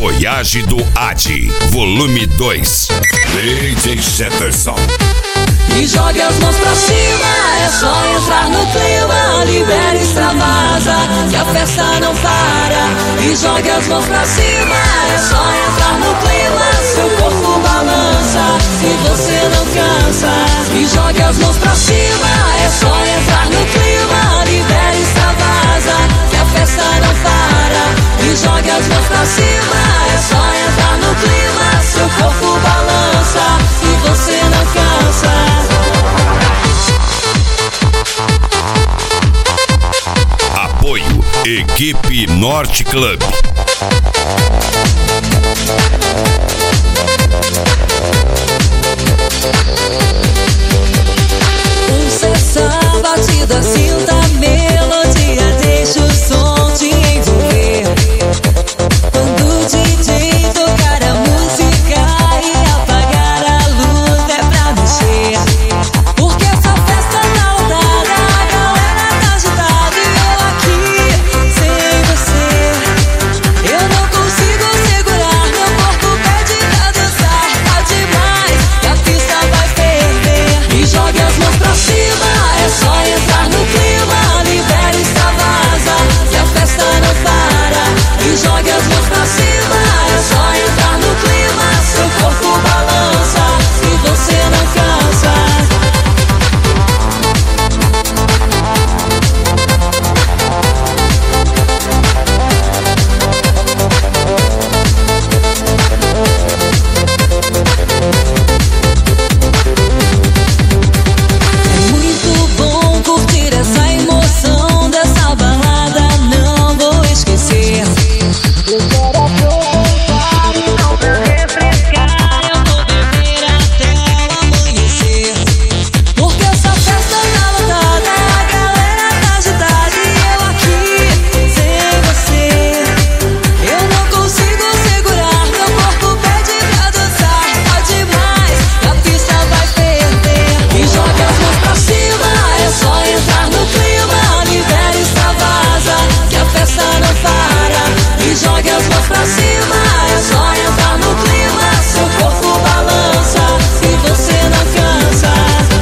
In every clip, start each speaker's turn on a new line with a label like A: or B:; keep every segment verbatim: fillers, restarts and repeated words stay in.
A: Voyage do Adi, volume dois. D J Jefferson.
B: E jogue as mãos pra cima, é só entrar no clima. Libera, extravasa, que a festa não para. E jogue as mãos pra cima, é só entrar no clima. Seu corpo balança e você não cansa. E jogue as mãos pra cima, é só entrar no clima. Libera, extravasa, que a festa não para. E jogue as mãos pra cima, é só entrar no clima. Seu corpo balança e você não cansa.
A: Apoio Equipe Norte Club.
B: Pulsação, batida, sinta a melodia, deixa o som te envolver. Quando o D J tocar a música e apagar a luz é pra mexer. Porque essa festa tá lotada, a galera tá agitada e eu aqui sem você. Eu não consigo segurar, meu corpo pede pra dançar. Tá demais, que a pista vai ferver. E jogue as mãos pra cima, é só entrar no clima. Libera, extravasa, que a festa não para. E jogue as mãos pra cima, é só entrar no clima. Seu corpo balança e você não cansa. É muito bom curtir essa emoção dessa balada, não vou esquecer. Eu quero aproveitar e não vou refrescar. Eu vou beber até o amanhecer. Porque essa festa tá lotada, a galera tá agitada e eu aqui sem você. Eu não consigo segurar, meu corpo pede pra dançar. Tá demais, a pista vai ferver. E jogue as mãos pra cima, é só entrar no clima. Libera, extravasa, que a festa não para. E jogue as mãos pra cima, é só entrar no clima. Seu corpo balança e você não cansa.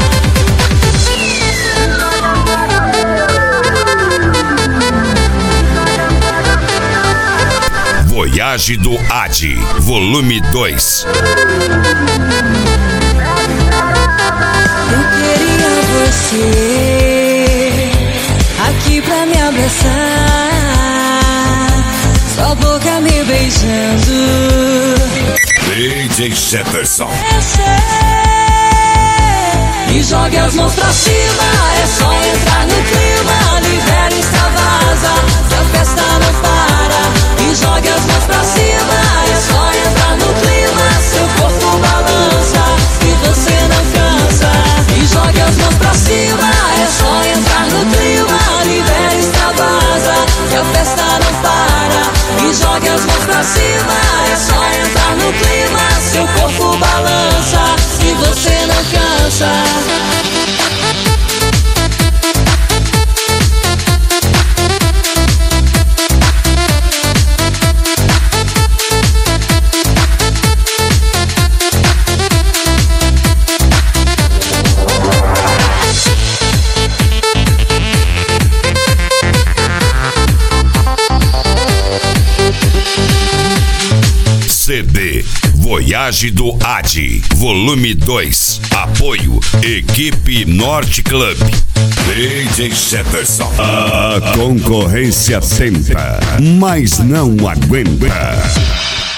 A: Voyage do Adi, volume dois.
B: Eu queria você aqui pra me abraçar, sua boca me beijando.
A: D J Jefferson.
B: E jogue as mãos pra cima, é só entrar no clima. Libera, extravasa, que a festa não para. E jogue as mãos pra cima, é só entrar no clima. Seu corpo balança e você não cansa. E jogue as mãos pra cima, é só entrar no clima. Libera, extravasa, que a festa não para. E jogue as mãos pra cima, é só entrar no clima. Seu corpo balança e você não cansa.
A: C D Voyage do Adi, volume dois. Apoio Equipe Norte Club. D J Jefferson. A concorrência tenta, mas não aguenta.